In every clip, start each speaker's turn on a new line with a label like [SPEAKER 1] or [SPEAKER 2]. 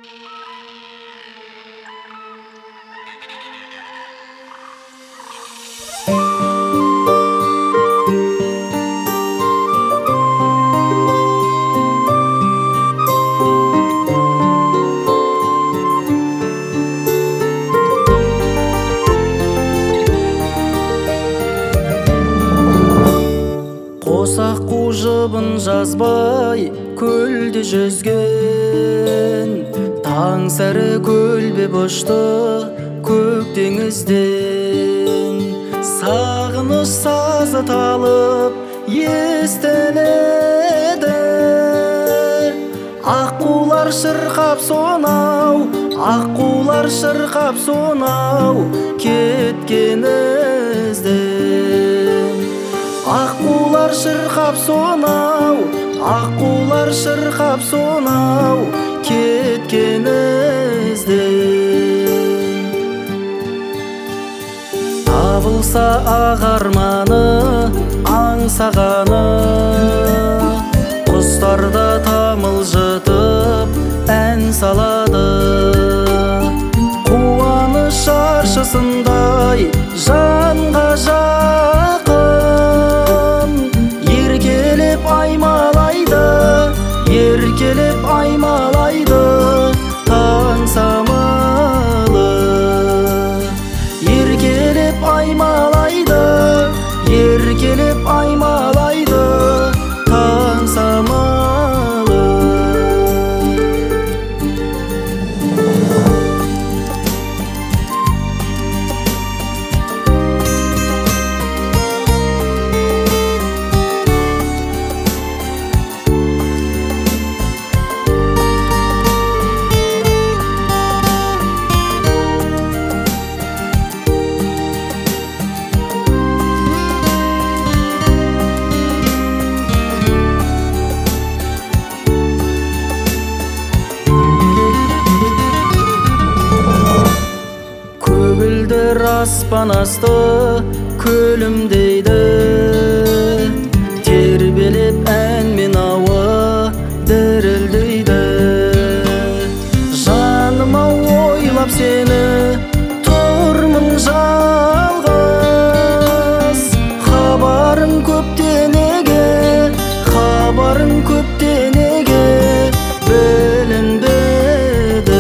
[SPEAKER 1] Қосақ қужыбын жазбай көлде жүзген, таң сәрі көлбеп ұшты көк теңізден. Сағыныш сазы талып естіледі, аққулар шырқап сонау, аққулар шырқап сонау кеткен ізден. Аққулар шырқап сонау, аққулар шырқап сонау кеткен ізден. Табылса ағарманы аңсағаны, құстарда тамылжытып ән салады. Қуаныш аршысындай жанға жақын, еркелеп аймалайды, еркелеп аймалайды таң самалы. Еркелеп аймалайды, еркелеп аймалайды таң самалы. Көгілдір аспан асты күлімдейді, тербелеп әнмен ауа дірілдейді. Жаныма ойлап сені тұрмын жалғыз, хабарың көптен неге, хабарың көптен неге білінбеді.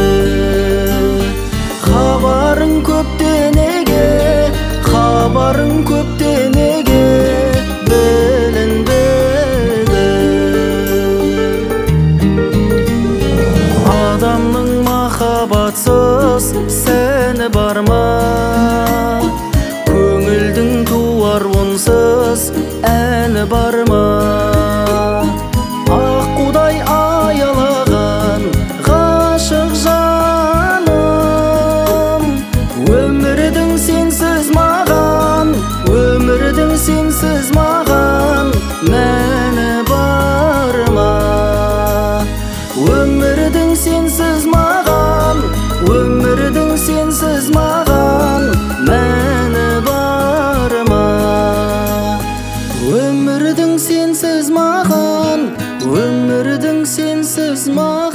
[SPEAKER 1] Хабарың көптен неге, хабарың көптен неге білінбеді. Адамның махаббатсыз сәні бар ма, көңілдің туар онсыз әні бар ма. Аққудай аялаған ғашық жаным, өмірдің сенсіз маған, өмірдің сенсіз маған мәні бар ма. Өмірдің сенсіз маған, өмірдің сенсіз маған мәні бар ма. Өмірдің сенсіз маған, өмірдің сенсіз маған